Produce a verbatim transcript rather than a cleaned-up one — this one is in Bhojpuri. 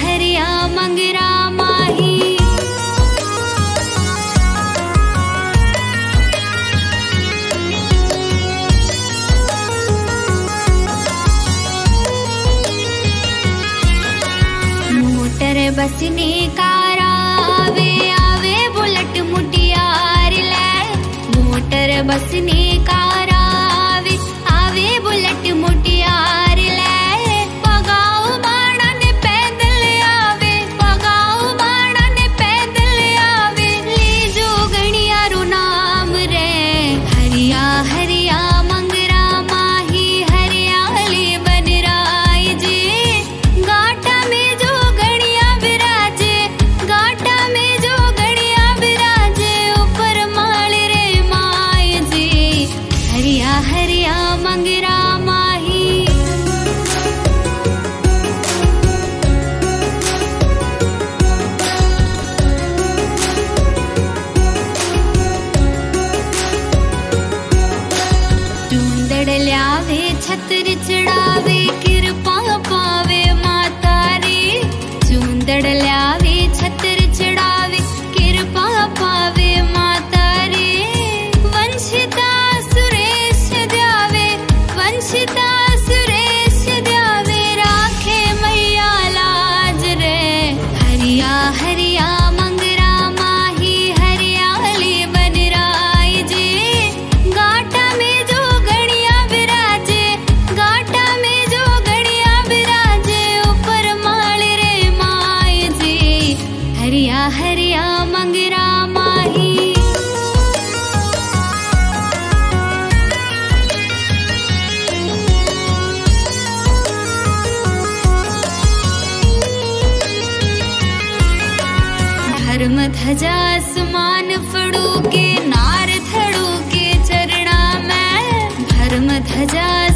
हरिया मंगरा माही। मोटर बसने कारा आवे आवे बुलेट मुटियार ले। मोटर बसने कारा आवे आवे बुलेट मुटियार ले। पगाओ बाणा ने पैदल आवे पगाओ बाणा ने पैदल आवे। ले जो गणिया रो नाम रे हरिया हरिया मंगरा माही। हरियाली बन राय जे गाटा में जो गणिया विराजे। गाटा में जो गणिया विराजे ऊपर माल रे माय जे हरिया हरिया मंगरा माही। चूंदड़ ल्यावे छतर चढ़ावे कृपा पावे माता रे। चूंदड़ ल्यावे छतर चढ़ावे कृपा पावे माता रे। वंशिता सुरेश द्यावे वंशिता सुरेश द्यावे। राखे मैया लाज रे हरिया हरिया मंगरा माही। हरियाली बन राय जे गाटा में जो गणिया विराजे। गाटा में जो गणिया विराजे ऊपर माल रे माय जे हरिया हरिया मंगरा माही। धर्म ध्वजा आसमान फड़ू के नार थड़ू के चरणा में। धर्म ध्वजा